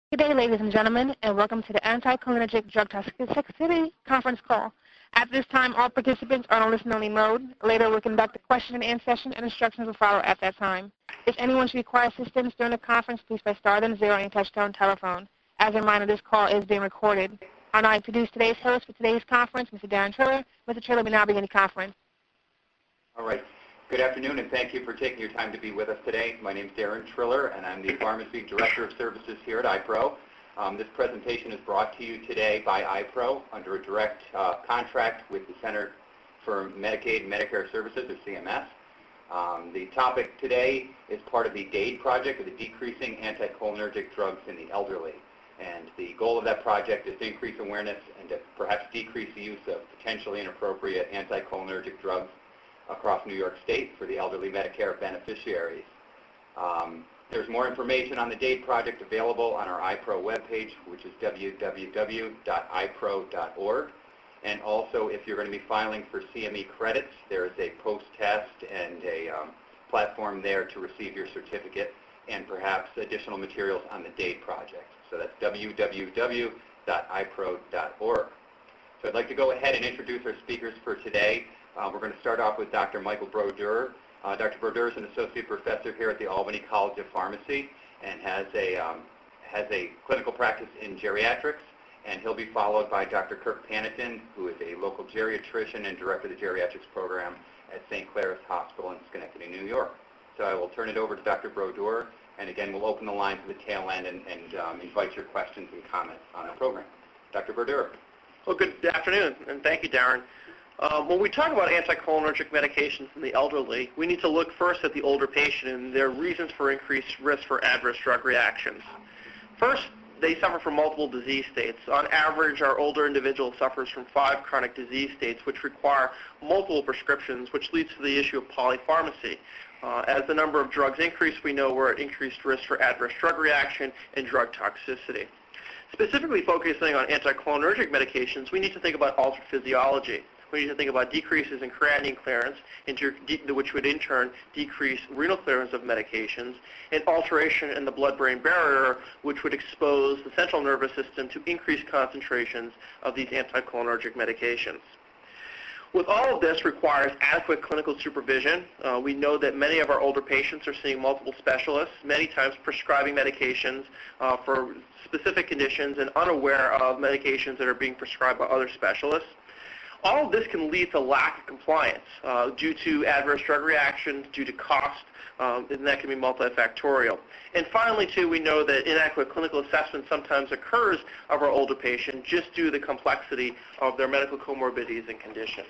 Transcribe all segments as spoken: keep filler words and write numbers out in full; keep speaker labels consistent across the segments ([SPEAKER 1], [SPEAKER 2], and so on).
[SPEAKER 1] Good day, ladies and gentlemen, and welcome to the Anticholinergic Drug Toxicity Conference Call. At this time, all participants are on listen-only mode. Later, we'll conduct a question-and-answer session, and instructions will follow at that time. If anyone should require assistance during the conference, please press star then zero on your touch-tone telephone. As a reminder, this call is being recorded. I'll now introduce today's host for today's conference, Mister Darren Triller. Mister Triller, we now begin the conference.
[SPEAKER 2] All right. Good afternoon, and thank you for taking your time to be with us today. My name is Darren Triller, and I'm the Pharmacy Director of Services here at I P R O. Um, this presentation is brought to you today by I P R O under a direct uh, contract with the Center for Medicaid and Medicare Services, or C M S. Um, the topic today is part of the DADE project, or the Decreasing Anticholinergic Drugs in the Elderly. And the goal of that project is to increase awareness and to perhaps decrease the use of potentially inappropriate anticholinergic drugs across New York State for the elderly Medicare beneficiaries. Um, there's more information on the DADE project available on our I P R O webpage, which is w w w dot i p r o dot org. And also, if you're going to be filing for C M E credits, there is a post-test and a um, platform there to receive your certificate and perhaps additional materials on the DADE project. So that's w w w dot i p r o dot org. So I'd like to go ahead and introduce our speakers for today. Uh, we're going to start off with Doctor Michael Brodeur. Uh, Doctor Brodeur is an associate professor here at the Albany College of Pharmacy and has a, um, has a clinical practice in geriatrics. And he'll be followed by Doctor Kirk Panitin, who is a local geriatrician and director of the geriatrics program at Saint Clara's Hospital in Schenectady, New York. So I will turn it over to Doctor Brodeur, and again, we'll open the line to the tail end and, and um, invite your questions and comments on the program. Doctor Brodeur.
[SPEAKER 3] Well, good afternoon, and thank you, Darren. Um, when we talk about anticholinergic medications in the elderly, we need to look first at the older patient and their reasons for increased risk for adverse drug reactions. First, they suffer from multiple disease states. On average, our older individual suffers from five chronic disease states, which require multiple prescriptions, which leads to the issue of polypharmacy. Uh, as the number of drugs increase, we know we're at increased risk for adverse drug reaction and drug toxicity. Specifically focusing on anticholinergic medications, we need to think about altered physiology. We need to think about decreases in creatinine clearance, which would in turn decrease renal clearance of medications, and alteration in the blood-brain barrier, which would expose the central nervous system to increased concentrations of these anticholinergic medications. With all of this requires adequate clinical supervision. Uh, we know that many of our older patients are seeing multiple specialists, many times prescribing medications uh, for specific conditions and unaware of medications that are being prescribed by other specialists. All of this can lead to lack of compliance uh, due to adverse drug reactions, due to cost, um, and that can be multifactorial. And finally, too, we know that inadequate clinical assessment sometimes occurs of our older patients just due to the complexity of their medical comorbidities and conditions.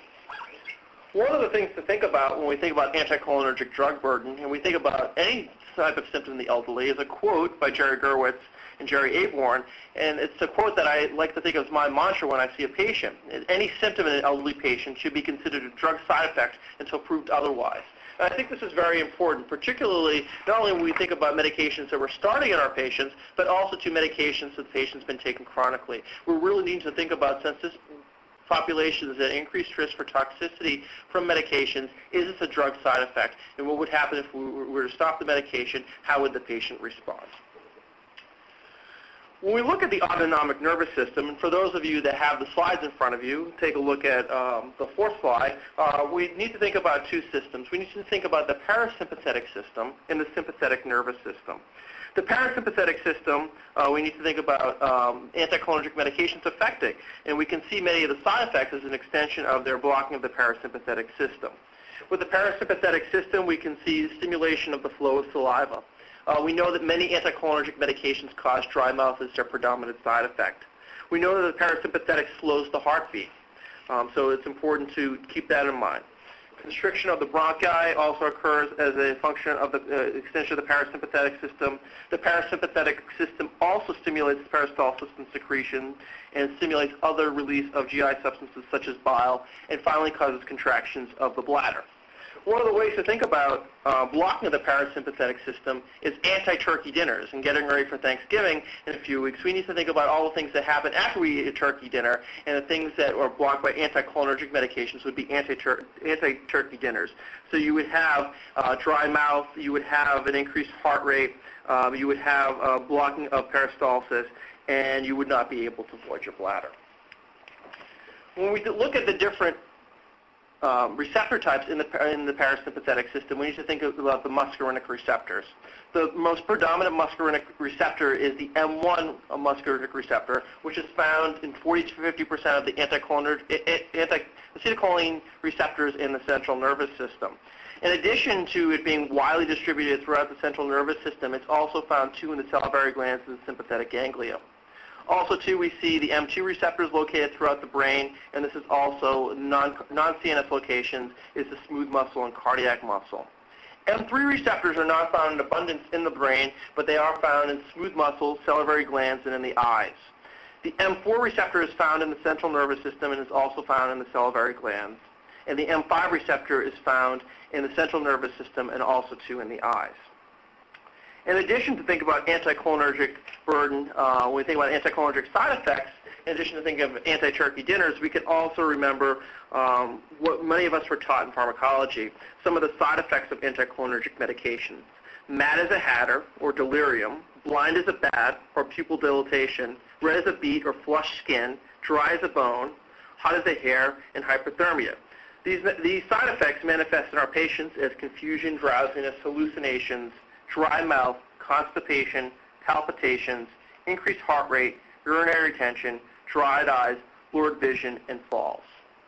[SPEAKER 3] One of the things to think about when we think about anticholinergic drug burden, and we think about any type of symptom in the elderly, is a quote by Jerry Gerwitz and Jerry Aborn, and it's a quote that I like to think of as my mantra when I see a patient. Any symptom in an elderly patient should be considered a drug side effect until proved otherwise. And I think this is very important, particularly not only when we think about medications that we're starting in our patients, but also to medications that the patient's been taking chronically. We really need to think about, since this population is at increased risk for toxicity from medications, is this a drug side effect? And what would happen if we were to stop the medication? How would the patient respond? When we look at the autonomic nervous system, and for those of you that have the slides in front of you, take a look at um, the fourth slide, uh, we need to think about two systems. We need to think about the parasympathetic system and the sympathetic nervous system. The parasympathetic system, uh, we need to think about um, anticholinergic medications affecting, and we can see many of the side effects as an extension of their blocking of the parasympathetic system. With the parasympathetic system, we can see stimulation of the flow of saliva. Uh, we know that many anticholinergic medications cause dry mouth as their predominant side effect. We know that the parasympathetic slows the heartbeat, um, so it's important to keep that in mind. Constriction of the bronchi also occurs as a function of the uh, extension of the parasympathetic system. The parasympathetic system also stimulates the peristalsis and secretion and stimulates other release of G I substances such as bile, and finally causes contractions of the bladder. One of the ways to think about uh, blocking of the parasympathetic system is anti-turkey dinners. And getting ready for Thanksgiving in a few weeks, we need to think about all the things that happen after we eat a turkey dinner, and the things that are blocked by anticholinergic medications would be anti-tur- anti-turkey dinners. So you would have uh, dry mouth, you would have an increased heart rate, um, you would have uh, blocking of peristalsis, and you would not be able to void your bladder. When we look at the different Um, receptor types in the, in the parasympathetic system, we need to think about the muscarinic receptors. The most predominant muscarinic receptor is the M one muscarinic receptor, which is found in forty to fifty percent of the anti-acetylcholine receptors in the central nervous system. In addition to it being widely distributed throughout the central nervous system, it's also found too in the salivary glands and the sympathetic ganglia. Also, too, we see the M two receptors located throughout the brain, and this is also non, non-C N S locations, is the smooth muscle and cardiac muscle. M three receptors are not found in abundance in the brain, but they are found in smooth muscle, salivary glands, and in the eyes. The M four receptor is found in the central nervous system and is also found in the salivary glands. And the M five receptor is found in the central nervous system and also, too, in the eyes. In addition to think about anticholinergic burden, uh, when we think about anticholinergic side effects, in addition to thinking of anti-turkey dinners, we can also remember um, what many of us were taught in pharmacology, some of the side effects of anticholinergic medications. Mad as a hatter, or delirium, blind as a bat, or pupil dilatation, red as a beet or flushed skin, dry as a bone, hot as a hair, and hyperthermia. These, these side effects manifest in our patients as confusion, drowsiness, hallucinations, dry mouth, constipation, palpitations, increased heart rate, urinary retention, dried eyes, blurred vision, and falls.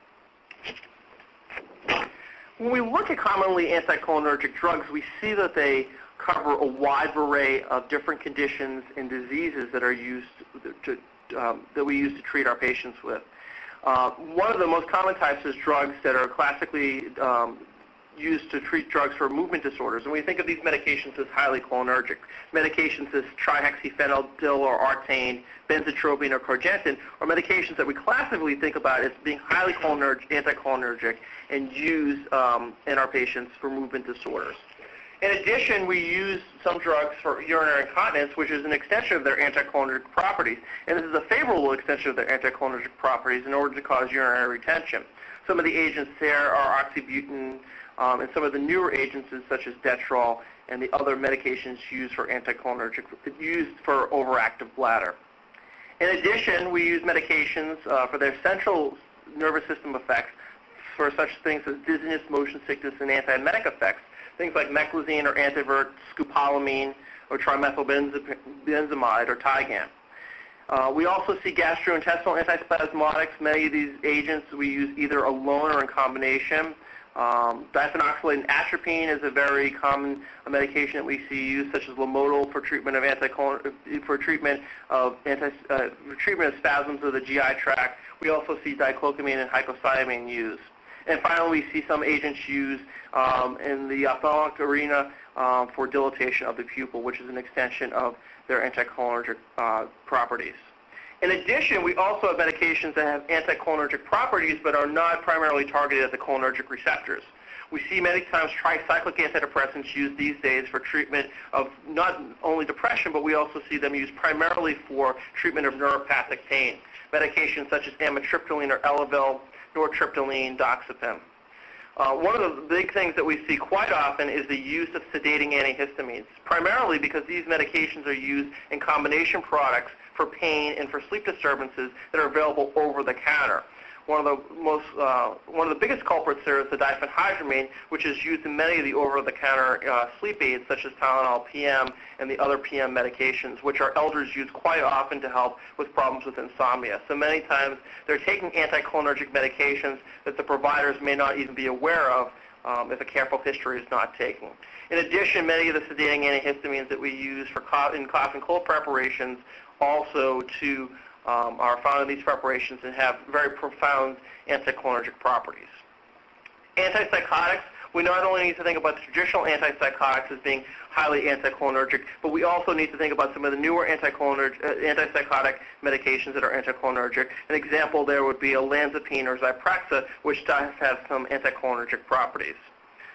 [SPEAKER 3] When we look at commonly anticholinergic drugs, we see that they cover a wide array of different conditions and diseases that are used to, um, that we use to treat our patients with. Uh, one of the most common types is drugs that are classically um, used to treat drugs for movement disorders. And we think of these medications as highly cholinergic. Medications as trihexyphenidyl or Artane, benzotropine or Corgentin are medications that we classically think about as being highly cholinergic, anticholinergic and used um, in our patients for movement disorders. In addition, we use some drugs for urinary incontinence, which is an extension of their anticholinergic properties. And this is a favorable extension of their anticholinergic properties in order to cause urinary retention. Some of the agents there are oxybutynin, Um, and some of the newer agents such as Detrol and the other medications used for anticholinergic, used for overactive bladder. In addition, we use medications uh, for their central nervous system effects for such things as dizziness, motion sickness, and antiemetic effects, things like meclizine or Antivert, scopolamine, or trimethylbenzamide or Tygan. Uh, we also see gastrointestinal antispasmodics. Many of these agents we use either alone or in combination. Um, diphenoxylate and atropine is a very common uh, medication that we see used, such as Lomotil for treatment of antichol- for treatment of anti uh, for treatment of spasms of the G I tract. We also see diclocamine and hypocyamin used. And finally, we see some agents used um, in the ophthalmic arena um, for dilatation of the pupil, which is an extension of their anticholinergic uh, properties. In addition, we also have medications that have anticholinergic properties but are not primarily targeted at the cholinergic receptors. We see many times tricyclic antidepressants used these days for treatment of not only depression, but we also see them used primarily for treatment of neuropathic pain. Medications such as amitriptyline or Elavil, nortriptyline, doxepin. Uh, one of the big things that we see quite often is the use of sedating antihistamines, primarily because these medications are used in combination products for pain and for sleep disturbances that are available over the counter. One of the most, uh, one of the biggest culprits there is the diphenhydramine, which is used in many of the over-the-counter uh, sleep aids, such as Tylenol P M and the other P M medications, which our elders use quite often to help with problems with insomnia. So many times they're taking anticholinergic medications that the providers may not even be aware of um, if a careful history is not taken. In addition, many of the sedating antihistamines that we use for cough, in cough and cold preparations also to Um, are found in these preparations and have very profound anticholinergic properties. Antipsychotics, we not only need to think about the traditional antipsychotics as being highly anticholinergic, but we also need to think about some of the newer anticholinergic, uh, antipsychotic medications that are anticholinergic. An example there would be olanzapine or Zyprexa, which does have some anticholinergic properties.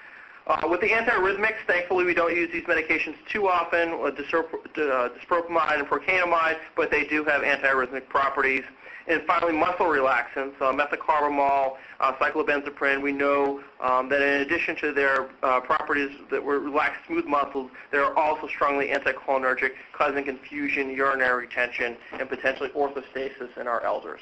[SPEAKER 3] Uh, with the antiarrhythmics, thankfully we don't use these medications too often, uh, disopramide and procainamide, but they do have antiarrhythmic properties. And finally, muscle relaxants, uh, methocarbamol, uh, cyclobenzaprine. We know um, that in addition to their uh, properties that will relax smooth muscles, they are also strongly anticholinergic, causing confusion, urinary retention, and potentially orthostasis in our elders.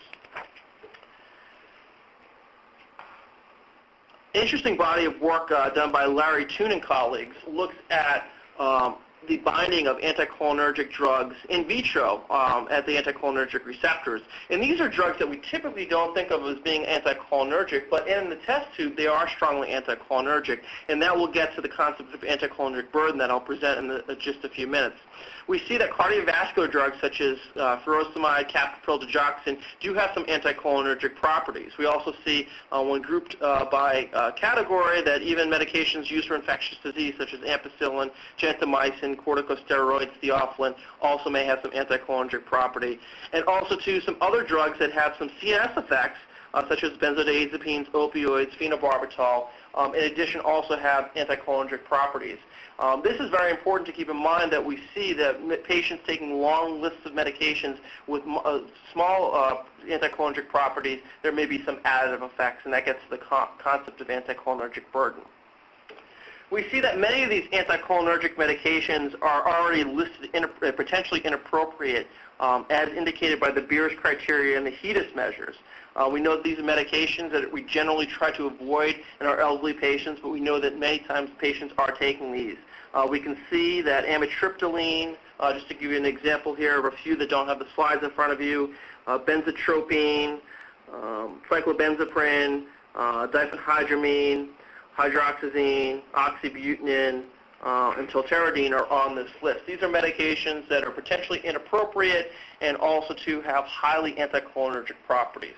[SPEAKER 3] Interesting body of work uh, done by Larry Toon and colleagues looks at um, the binding of anticholinergic drugs in vitro um, at the anticholinergic receptors. And these are drugs that we typically don't think of as being anticholinergic, but in the test tube, they are strongly anticholinergic. And that will get to the concept of anticholinergic burden that I'll present in the, uh, just a few minutes. We see that cardiovascular drugs such as uh, furosemide, captopril, digoxin do have some anticholinergic properties. We also see, uh, when grouped uh, by uh, category, that even medications used for infectious disease such as ampicillin, gentamicin, corticosteroids, theophylline also may have some anticholinergic property. And also, too, some other drugs that have some C N S effects, uh, such as benzodiazepines, opioids, phenobarbital, um, in addition also have anticholinergic properties. Um, this is very important to keep in mind that we see that patients taking long lists of medications with uh, small uh, anticholinergic properties, there may be some additive effects, and that gets to the co concept of anticholinergic burden. We see that many of these anticholinergic medications are already listed in, uh, potentially inappropriate, um, as indicated by the Beers criteria and the HEDIS measures. Uh, we know that these are medications that we generally try to avoid in our elderly patients, but we know that many times patients are taking these. Uh, we can see that amitriptyline, uh, just to give you an example here of a few that don't have the slides in front of you, uh, benzotropine, um, cyclobenzaprine, uh, diphenhydramine, hydroxyzine, oxybutynin, uh, and tolterodine are on this list. These are medications that are potentially inappropriate and also to have highly anticholinergic properties.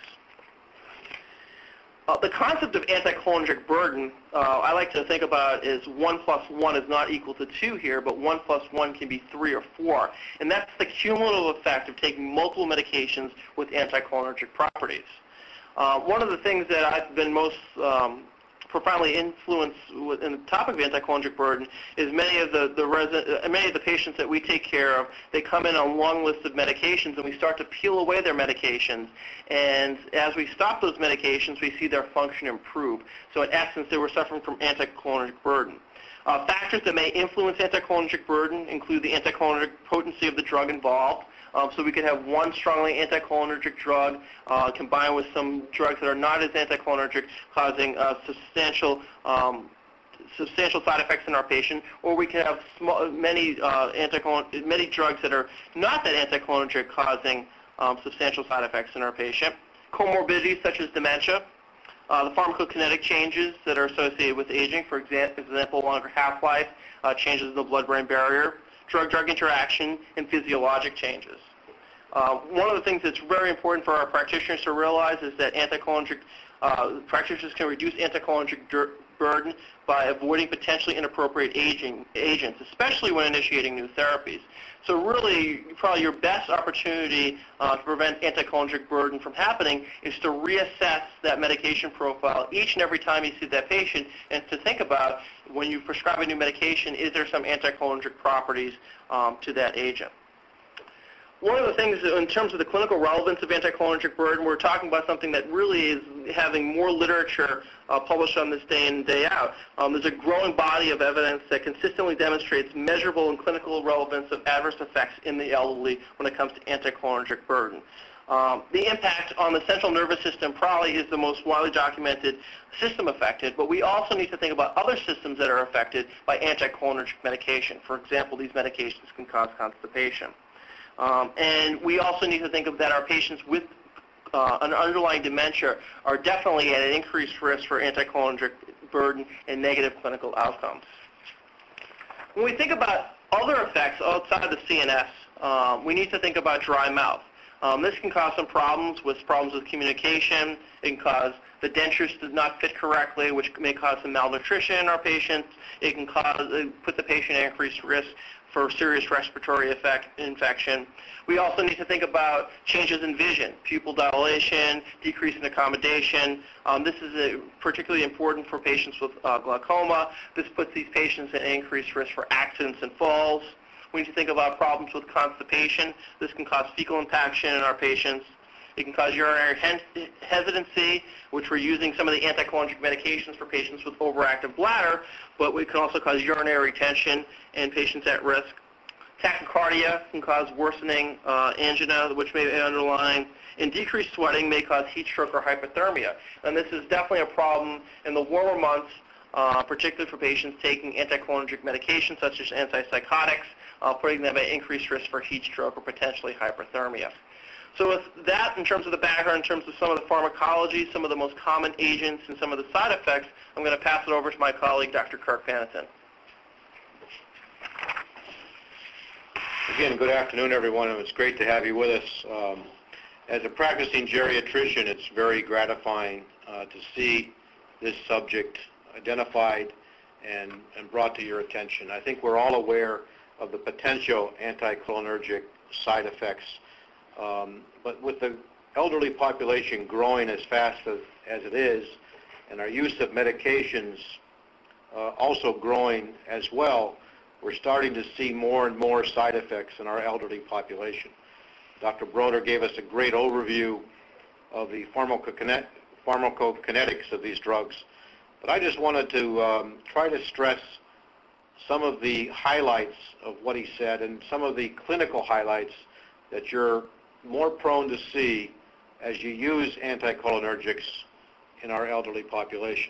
[SPEAKER 3] Uh, the concept of anticholinergic burden, uh, I like to think about is one plus one is not equal to two here, but one plus one can be three or four. And that's the cumulative effect of taking multiple medications with anticholinergic properties. Uh, one of the things that I've been most um, profoundly influenced with, in the topic of anticholinergic burden is many of the, the resident, uh, many of the patients that we take care of, they come in on long lists of medications, and we start to peel away their medications. And as we stop those medications, we see their function improve. So in essence, they were suffering from anticholinergic burden. Uh, factors that may influence anticholinergic burden include the anticholinergic potency of the drug involved. Um, so we could have one strongly anticholinergic drug uh, combined with some drugs that are not as anticholinergic, causing uh, substantial um, substantial side effects in our patient, or we can have small, many uh, anticholinergic, many drugs that are not that anticholinergic, causing um, substantial side effects in our patient. Comorbidities such as dementia, uh, the pharmacokinetic changes that are associated with aging, for example, longer half-life, uh, changes in the blood-brain barrier, drug-drug interaction, and physiologic changes. Uh, one of the things that's very important for our practitioners to realize is that anticholinergic uh, practitioners can reduce anticholinergic burden by avoiding potentially inappropriate aging agents, especially when initiating new therapies. So really, probably your best opportunity uh, to prevent anticholinergic burden from happening is to reassess that medication profile each and every time you see that patient, and to think about, when you prescribe a new medication, is there some anticholinergic properties um, to that agent? One of the things in terms of the clinical relevance of anticholinergic burden, we're talking about something that really is having more literature uh, published on this day in and day out. Um, there's a growing body of evidence that consistently demonstrates measurable and clinical relevance of adverse effects in the elderly when it comes to anticholinergic burden. Um, the impact on the central nervous system probably is the most widely documented system affected, but we also need to think about other systems that are affected by anticholinergic medication. For example, these medications can cause constipation. Um, and we also need to think of that our patients with uh, an underlying dementia are definitely at an increased risk for anticholinergic burden and negative clinical outcomes. When we think about other effects outside of the C N S, uh, we need to think about dry mouth. Um, this can cause some problems with problems with communication. It can cause the dentures to not fit correctly, which may cause some malnutrition in our patients. It can cause, uh, put the patient at increased risk for serious respiratory effect, infection. We also need to think about changes in vision, pupil dilation, decrease in accommodation. Um, this is a particularly important for patients with uh, glaucoma. This puts these patients at increased risk for accidents and falls. We need to think about problems with constipation. This can cause fecal impaction in our patients. It can cause urinary hesitancy, which we're using some of the anticholinergic medications for patients with overactive bladder, but it can also cause urinary retention in patients at risk. Tachycardia can cause worsening uh, angina, which may be underlying, and decreased sweating may cause heat stroke or hypothermia. And this is definitely a problem in the warmer months, uh, particularly for patients taking anticholinergic medications such as antipsychotics, uh, putting them at increased risk for heat stroke or potentially hyperthermia. So with that, in terms of the background, in terms of some of the pharmacology, some of the most common agents, and some of the side effects, I'm going to pass it over to my colleague, Doctor Kirk Panneton.
[SPEAKER 4] Again, good afternoon, everyone, and it's great to have you with us. Um, as a practicing geriatrician, it's very gratifying uh, to see this subject identified and, and brought to your attention. I think we're all aware of the potential anticholinergic side effects. Um, but with the elderly population growing as fast as, as it is, and our use of medications uh, also growing as well, we're starting to see more and more side effects in our elderly population. Doctor Broder gave us a great overview of the pharmacokinet pharmacokinetics of these drugs, but I just wanted to um, try to stress some of the highlights of what he said and some of the clinical highlights that you're more prone to see as you use anticholinergics in our elderly population.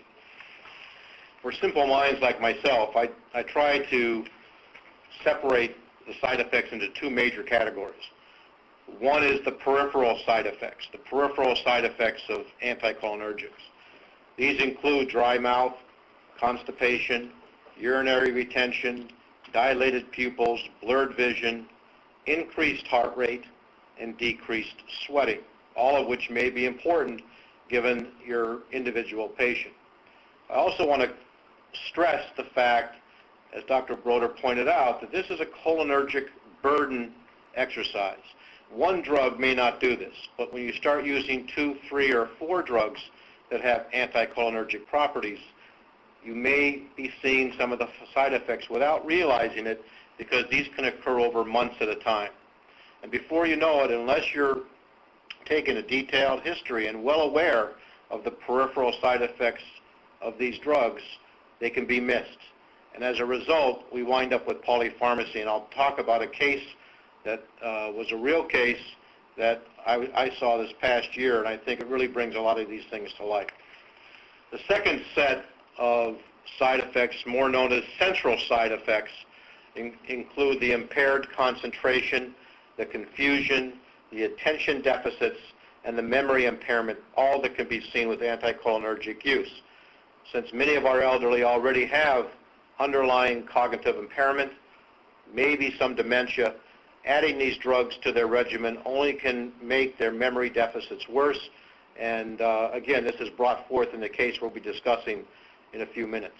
[SPEAKER 4] For simple minds like myself, I, I try to separate the side effects into two major categories. One is the peripheral side effects, the peripheral side effects of anticholinergics. These include dry mouth, constipation, urinary retention, dilated pupils, blurred vision, increased heart rate, and decreased sweating, all of which may be important given your individual patient. I also want to stress the fact, as Doctor Broder pointed out, that this is a cholinergic burden exercise. One drug may not do this, but when you start using two, three, or four drugs that have anticholinergic properties, you may be seeing some of the side effects without realizing it, because these can occur over months at a time. And before you know it, unless you're taking a detailed history and well aware of the peripheral side effects of these drugs, they can be missed. And as a result, we wind up with polypharmacy. And I'll talk about a case that uh, was a real case that I, I saw this past year, and I think it really brings a lot of these things to light. The second set of side effects, more known as central side effects, in, include the impaired concentration, the confusion, the attention deficits, and the memory impairment, all that can be seen with anticholinergic use. Since many of our elderly already have underlying cognitive impairment, maybe some dementia, adding these drugs to their regimen only can make their memory deficits worse. And uh, again, this is brought forth in the case we'll be discussing in a few minutes.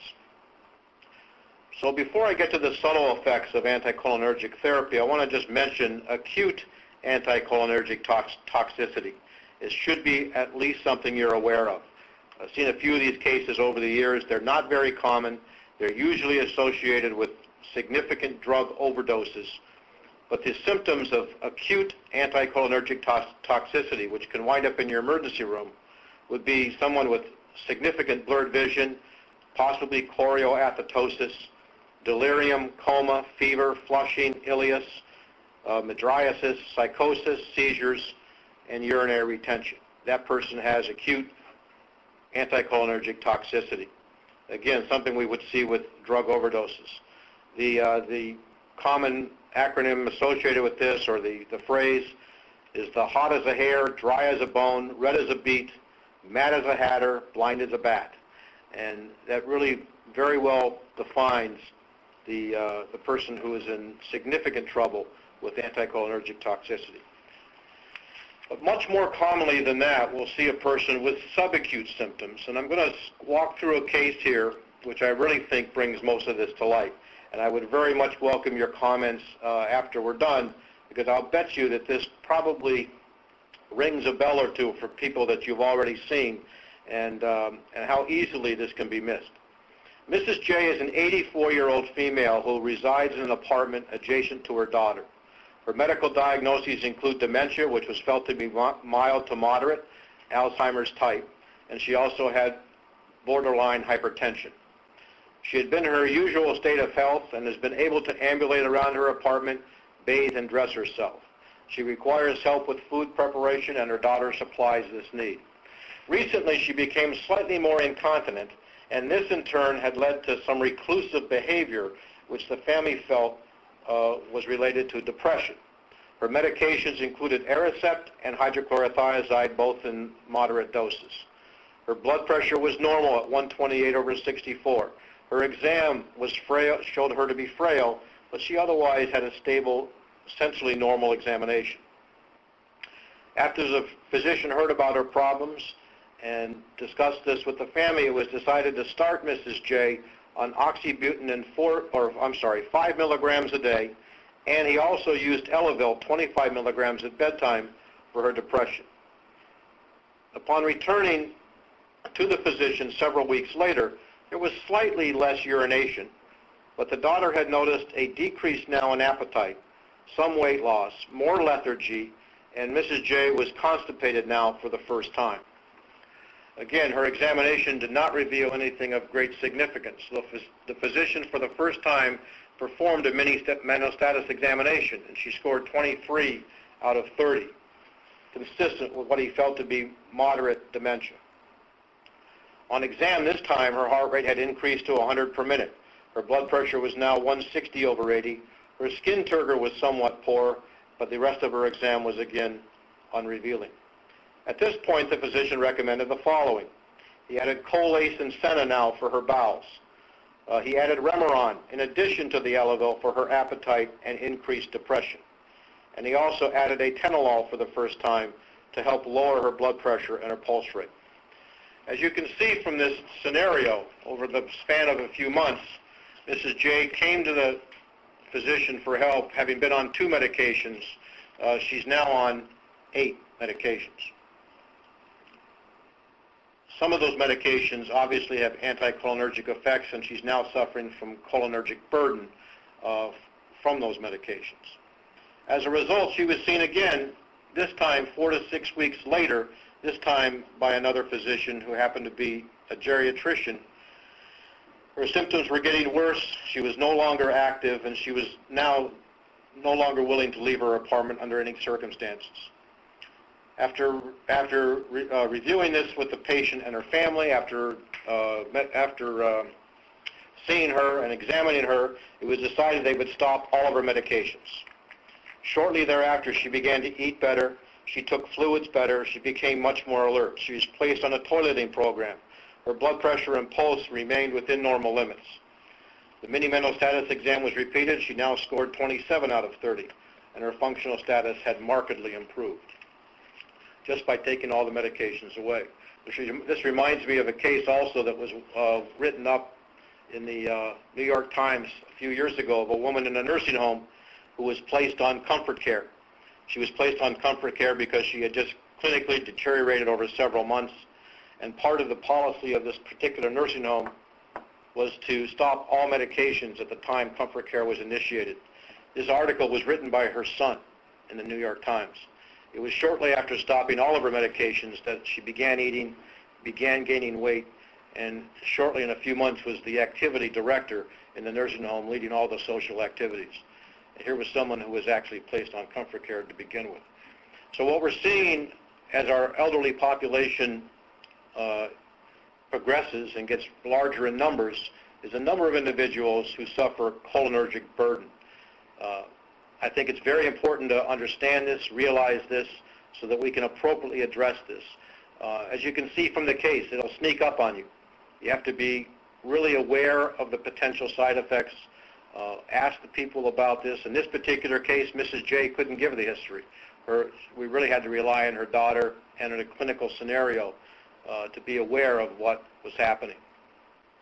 [SPEAKER 4] So before I get to the subtle effects of anticholinergic therapy, I want to just mention acute anticholinergic tox toxicity. It should be at least something you're aware of. I've seen a few of these cases over the years. They're not very common. They're usually associated with significant drug overdoses. But the symptoms of acute anticholinergic tox toxicity, which can wind up in your emergency room, would be someone with significant blurred vision, possibly chorioathetosis, delirium, coma, fever, flushing, ileus, uh, mydriasis, psychosis, seizures, and urinary retention. That person has acute anticholinergic toxicity. Again, something we would see with drug overdoses. The, uh, the common acronym associated with this, or the, the phrase, is the hot as a hare, dry as a bone, red as a beet, mad as a hatter, blind as a bat. And that really very well defines the, uh, the person who is in significant trouble with anticholinergic toxicity. But much more commonly than that, we'll see a person with subacute symptoms. And I'm going to walk through a case here which I really think brings most of this to light. And I would very much welcome your comments uh, after we're done, because I'll bet you that this probably rings a bell or two for people that you've already seen, and, um, and how easily this can be missed. Missus J is an eighty-four-year-old female who resides in an apartment adjacent to her daughter. Her medical diagnoses include dementia, which was felt to be mild to moderate, Alzheimer's type, and she also had borderline hypertension. She had been in her usual state of health and has been able to ambulate around her apartment, bathe, and dress herself. She requires help with food preparation, and her daughter supplies this need. Recently, she became slightly more incontinent, and this in turn had led to some reclusive behavior, which the family felt uh, was related to depression. Her medications included Aricept and hydrochlorothiazide, both in moderate doses. Her blood pressure was normal at one twenty-eight over sixty-four. Her exam was frail, showed her to be frail, but she otherwise had a stable, essentially normal examination. After the physician heard about her problems and discussed this with the family, it was decided to start Missus J on oxybutynin four, or I'm sorry, five milligrams a day, and he also used Elavil, twenty-five milligrams at bedtime, for her depression. Upon returning to the physician several weeks later, there was slightly less urination, but the daughter had noticed a decrease now in appetite, some weight loss, more lethargy, and Missus J was constipated now for the first time. Again, her examination did not reveal anything of great significance. The, phys the physician, for the first time, performed a mini mental status examination, and she scored twenty-three out of thirty, consistent with what he felt to be moderate dementia. On exam this time, her heart rate had increased to one hundred per minute. Her blood pressure was now one sixty over eighty. Her skin turgor was somewhat poor, but the rest of her exam was again unrevealing. At this point, the physician recommended the following. He added Colace and Senna now for her bowels. Uh, he added Remeron in addition to the Elavil for her appetite and increased depression. And he also added atenolol for the first time to help lower her blood pressure and her pulse rate. As you can see from this scenario, over the span of a few months, Missus J came to the physician for help, having been on two medications. Uh, she's now on eight medications. Some of those medications obviously have anticholinergic effects, and she's now suffering from cholinergic burden uh, from those medications. As a result, she was seen again, this time four to six weeks later, this time by another physician who happened to be a geriatrician. Her symptoms were getting worse. She was no longer active, and she was now no longer willing to leave her apartment under any circumstances. After, after re, uh, reviewing this with the patient and her family, after, uh, met, after uh, seeing her and examining her, it was decided they would stop all of her medications. Shortly thereafter, she began to eat better. She took fluids better. She became much more alert. She was placed on a toileting program. Her blood pressure and pulse remained within normal limits. The mini mental status exam was repeated. She now scored twenty-seven out of thirty, and her functional status had markedly improved just by taking all the medications away. This reminds me of a case also that was uh, written up in the uh, New York Times a few years ago of a woman in a nursing home who was placed on comfort care. She was placed on comfort care because she had just clinically deteriorated over several months, and part of the policy of this particular nursing home was to stop all medications at the time comfort care was initiated. This article was written by her son in the New York Times. It was shortly after stopping all of her medications that she began eating, began gaining weight, and shortly in a few months was the activity director in the nursing home leading all the social activities. And here was someone who was actually placed on comfort care to begin with. So what we're seeing as our elderly population uh, progresses and gets larger in numbers is a number of individuals who suffer cholinergic burden. Uh, I think it's very important to understand this, realize this, so that we can appropriately address this. Uh, as you can see from the case, it'll sneak up on you. You have to be really aware of the potential side effects. Uh, ask the people about this. In this particular case, Missus J couldn't give the history. Her, we really had to rely on her daughter and in a clinical scenario uh, to be aware of what was happening.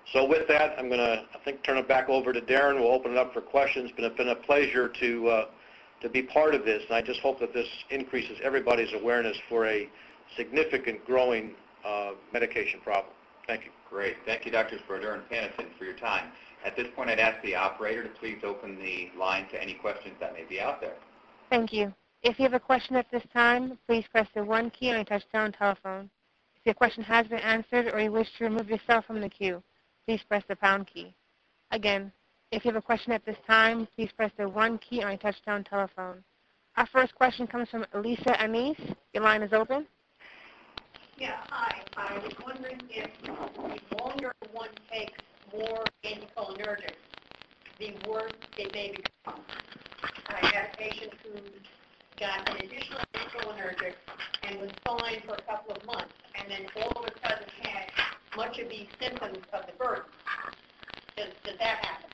[SPEAKER 4] So with that, I'm going to, I think, turn it back over to Darren. We'll open it up for questions. But it's been a pleasure to uh, to be part of this, and I just hope that this increases everybody's awareness for a significant growing uh, medication problem. Thank you.
[SPEAKER 2] Great. Thank you, Doctors Brodeur and Panison, for your time. At this point, I'd ask the operator to please open the line to any questions that may be out there.
[SPEAKER 1] Thank you. If you have a question at this time, please press the one key on your touch-tone telephone. If your question has been answered or you wish to remove yourself from the queue, please press the pound key. Again, if you have a question at this time, please press the one key on your touch-tone telephone. Our first question comes from Lisa Anise. Your line is open.
[SPEAKER 5] Yeah, hi. I was wondering if the longer one takes more anticholinergics, the worse they may become. I had a patient who got an additional anticholinergic and was fine for a couple of months, and then all of a sudden had much of these symptoms of the burden. Does, does that happen?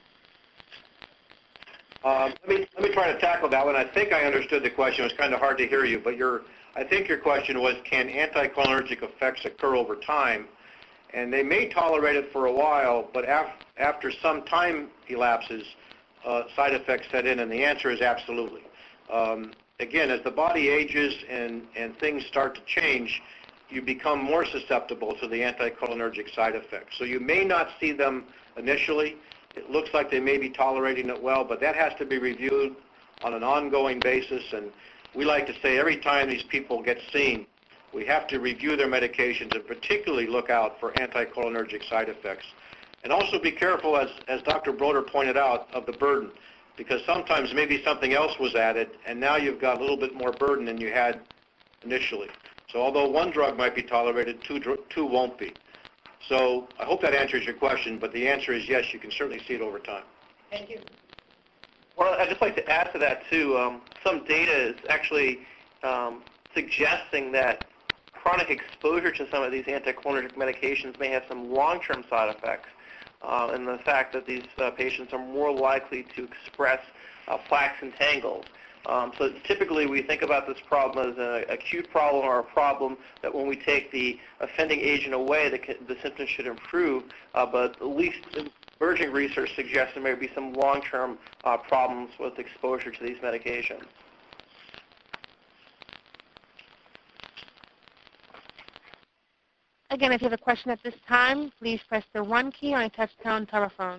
[SPEAKER 4] Um, let me let me try to tackle that one. I think I understood the question. It was kind of hard to hear you, but your I think your question was, can anticholinergic effects occur over time? And they may tolerate it for a while, but af after some time elapses, uh, side effects set in, and the answer is absolutely. Um, again, as the body ages and, and things start to change, you become more susceptible to the anticholinergic side effects. So you may not see them initially. It looks like they may be tolerating it well, but that has to be reviewed on an ongoing basis. And we like to say every time these people get seen, we have to review their medications and particularly look out for anticholinergic side effects. And also be careful, as, as Doctor Brodeur pointed out, of the burden, because sometimes maybe something else was added, and now you've got a little bit more burden than you had initially. So although one drug might be tolerated, two, two won't be. So I hope that answers your question, but the answer is yes, you can certainly see it over time.
[SPEAKER 5] Thank you.
[SPEAKER 3] Well, I'd just like to add to that, too. Um, some data is actually um, suggesting that chronic exposure to some of these anticholinergic medications may have some long-term side effects, uh, and the fact that these uh, patients are more likely to express uh, plaques and tangles. Um, so typically we think about this problem as an acute problem or a problem that when we take the offending agent away, the, the symptoms should improve, uh, but at least emerging research suggests there may be some long-term uh, problems with exposure to these medications.
[SPEAKER 1] Again, if you have a question at this time, please press the one key on your touch-tone telephone.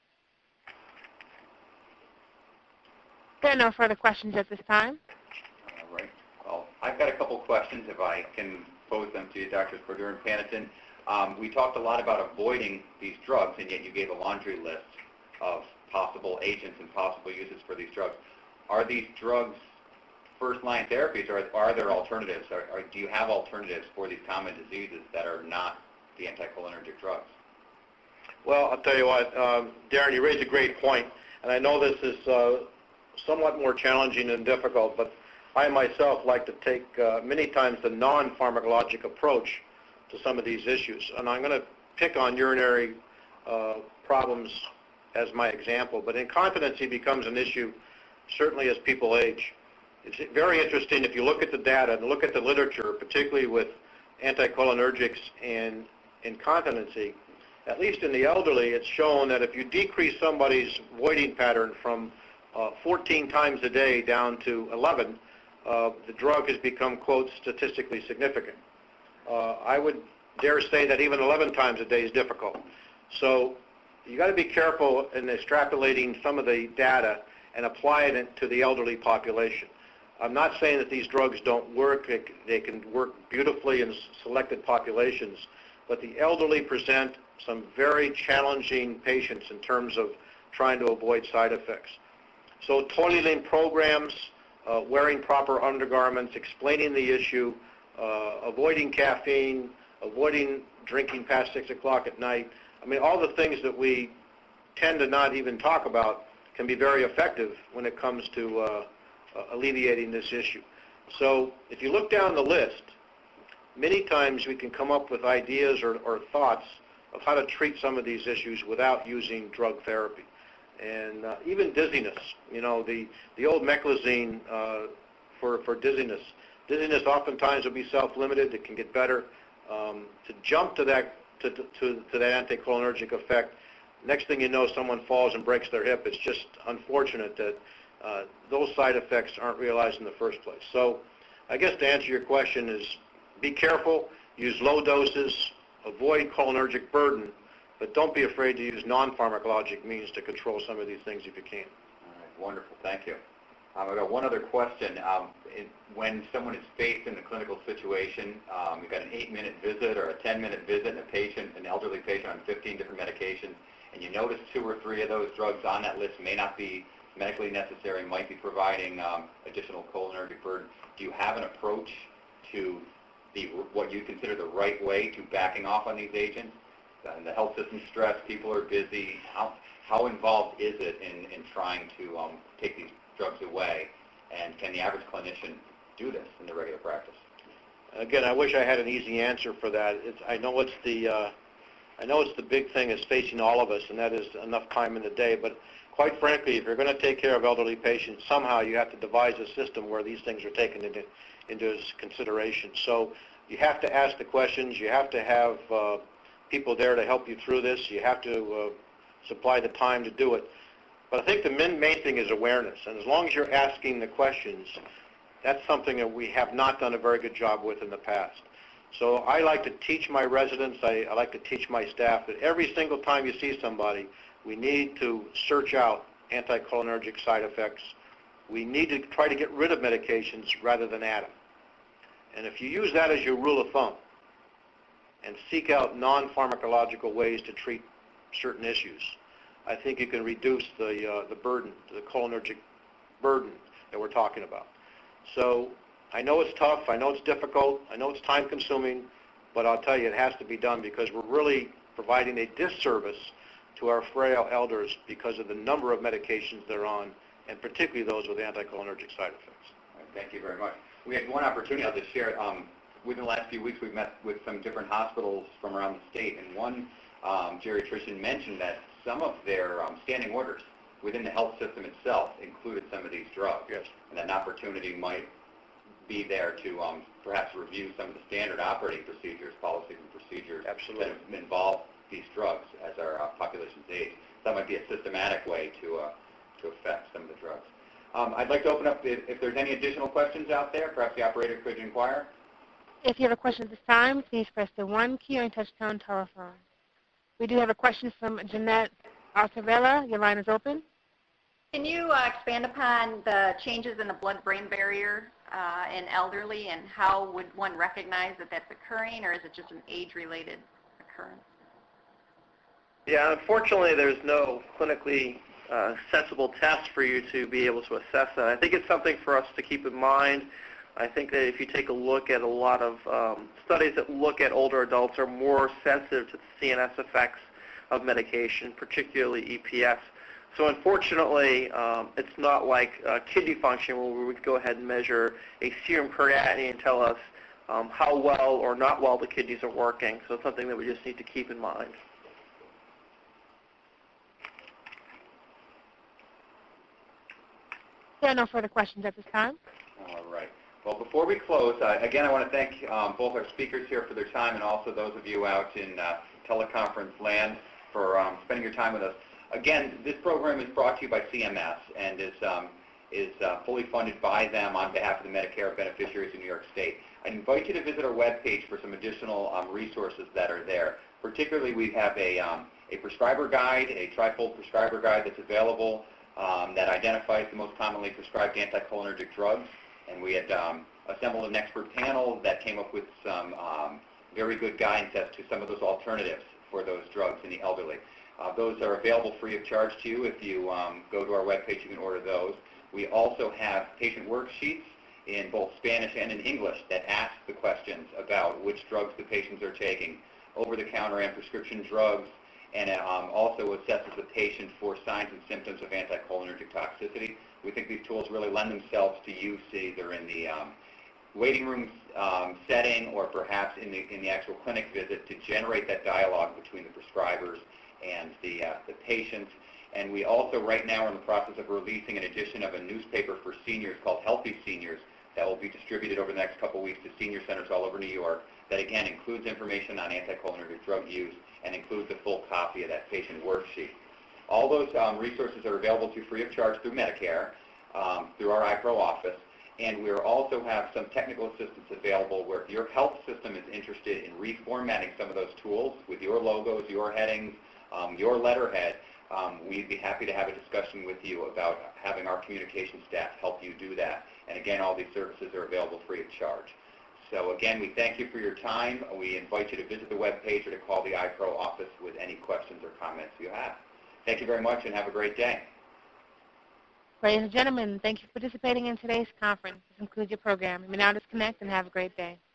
[SPEAKER 1] There are no further questions at this time.
[SPEAKER 2] All right. Well, I've got a couple questions, if I can pose them to you, Doctors Brodeur and Panison. Um, we talked a lot about avoiding these drugs, and yet you gave a laundry list of possible agents and possible uses for these drugs. Are these drugs first-line therapies, or are there alternatives? Or, or do you have alternatives for these common diseases that are not the anticholinergic drugs?
[SPEAKER 4] Well, I'll tell you what, um, Darren, you raised a great point, and I know this is uh, somewhat more challenging and difficult, but I myself like to take uh, many times the non-pharmacologic approach to some of these issues. And I'm going to pick on urinary uh, problems as my example, but incontinency becomes an issue certainly as people age. It's very interesting if you look at the data and look at the literature, particularly with anticholinergics and incontinency. At least in the elderly, it's shown that if you decrease somebody's voiding pattern from uh, fourteen times a day down to eleven, uh, the drug has become, quote, statistically significant. Uh, I would dare say that even eleven times a day is difficult. So you got to be careful in extrapolating some of the data and applying it to the elderly population. I'm not saying that these drugs don't work. They can work beautifully in selected populations, but the elderly present some very challenging patients in terms of trying to avoid side effects. So toileting programs, uh, wearing proper undergarments, explaining the issue, uh, avoiding caffeine, avoiding drinking past six o'clock at night. I mean, all the things that we tend to not even talk about can be very effective when it comes to uh, uh, alleviating this issue. So if you look down the list, many times we can come up with ideas or, or thoughts of how to treat some of these issues without using drug therapy. And uh, even dizziness, you know, the, the old meclizine uh, for, for dizziness. Dizziness oftentimes will be self-limited. It can get better. Um, to jump to that to, to, to that anticholinergic effect. Next thing you know, someone falls and breaks their hip. It's just unfortunate that uh, those side effects aren't realized in the first place. So I guess to answer your question is be careful, use low doses, avoid cholinergic burden, but don't be afraid to use non-pharmacologic means to control some of these things if you can.
[SPEAKER 2] All right, wonderful. Thank you. Um, I've got one other question. Um, in, when someone is faced in a clinical situation, um, you've got an eight-minute visit or a ten-minute visit, and a patient, an elderly patient on fifteen different medications, and you notice two or three of those drugs on that list may not be medically necessary, might be providing um, additional cholinergic burden. Do you have an approach to the what you consider the right way to backing off on these agents? And the health system stressed, people are busy. How, how involved is it in, in trying to um, take these drugs away? And can the average clinician do this in their regular practice?
[SPEAKER 4] Again, I wish I had an easy answer for that. It's, I know it's the uh, I know it's the big thing is facing all of us, and that is enough time in the day. But quite frankly, if you're going to take care of elderly patients, somehow you have to devise a system where these things are taken into into consideration. So you have to ask the questions. You have to have uh, people there to help you through this. You have to uh, supply the time to do it. But I think the main, main thing is awareness. And as long as you're asking the questions, that's something that we have not done a very good job with in the past. So I like to teach my residents, I, I like to teach my staff that every single time you see somebody, we need to search out anticholinergic side effects. We need to try to get rid of medications rather than add them. And if you use that as your rule of thumb and seek out non-pharmacological ways to treat certain issues, I think you can reduce the, uh, the burden, the cholinergic burden that we're talking about. So I know it's tough, I know it's difficult, I know it's time-consuming, but I'll tell you it has to be done because we're really providing a disservice to our frail elders because of the number of medications they're on, and particularly those with anticholinergic side effects.
[SPEAKER 2] All right, thank you very much. We had one opportunity, I'll just share it. Um, within the last few weeks, we've met with some different hospitals from around the state, and one um, geriatrician mentioned that some of their um, standing orders within the health system itself included some of these drugs.
[SPEAKER 4] Yes.
[SPEAKER 2] And an opportunity might be there to um, perhaps review some of the standard operating procedures, policies and procedures
[SPEAKER 4] Absolutely.
[SPEAKER 2] that involve these drugs as our uh, population's age. That might be a systematic way to, uh, to affect some of the drugs. Um, I'd like to open up, if, if there's any additional questions out there, perhaps the operator could inquire.
[SPEAKER 1] If you have a question at this time, please press the one key on your touch-tone telephone. We do have a question from Jeanette Altavella. Your line is open.
[SPEAKER 6] Can you uh, expand upon the changes in the blood-brain barrier uh, in elderly, and how would one recognize that that's occurring, or is it just an age-related occurrence?
[SPEAKER 3] Yeah, unfortunately, there's no clinically uh, sensible test for you to be able to assess that. I think it's something for us to keep in mind. I think that if you take a look at a lot of um, studies that look at older adults are more sensitive to the C N S effects of medication, particularly E P S. So unfortunately, um, it's not like uh, kidney function where we would go ahead and measure a serum creatinine and tell us um, how well or not well the kidneys are working. So it's something that we just need to keep in mind.
[SPEAKER 1] There are no further questions at this time.
[SPEAKER 2] All right. Well, before we close, uh, again, I want to thank um, both our speakers here for their time and also those of you out in uh, teleconference land for um, spending your time with us. Again, this program is brought to you by C M S and is, um, is uh, fully funded by them on behalf of the Medicare beneficiaries in New York State. I invite you to visit our webpage for some additional um, resources that are there. Particularly, we have a, um, a prescriber guide, a trifold prescriber guide that's available um, that identifies the most commonly prescribed anticholinergic drugs. And we had um, assembled an expert panel that came up with some um, very good guidance as to some of those alternatives for those drugs in the elderly. Uh, those are available free of charge to you. If you um, go to our webpage, you can order those. We also have patient worksheets in both Spanish and in English that ask the questions about which drugs the patients are taking, over-the-counter and prescription drugs, and um, also assesses the patient for signs and symptoms of anticholinergic toxicity. We think these tools really lend themselves to use either in the um, waiting room um, setting or perhaps in the, in the actual clinic visit to generate that dialogue between the prescribers and the, uh, the patients. And we also right now are in the process of releasing an edition of a newspaper for seniors called Healthy Seniors, that will be distributed over the next couple weeks to senior centers all over New York that, again, includes information on anticholinergic drug use and includes a full copy of that patient worksheet. All those um, resources are available to you free of charge through Medicare, um, through our iPro office, and we also have some technical assistance available where if your health system is interested in reformatting some of those tools with your logos, your headings, um, your letterhead, um, we'd be happy to have a discussion with you about having our communication staff help you do that. And again, all these services are available free of charge. So again, we thank you for your time. We invite you to visit the webpage or to call the iPro office with any questions or comments you have. Thank you very much and have a great day.
[SPEAKER 1] Ladies and gentlemen, thank you for participating in today's conference. This concludes your program. You may now disconnect and have a great day.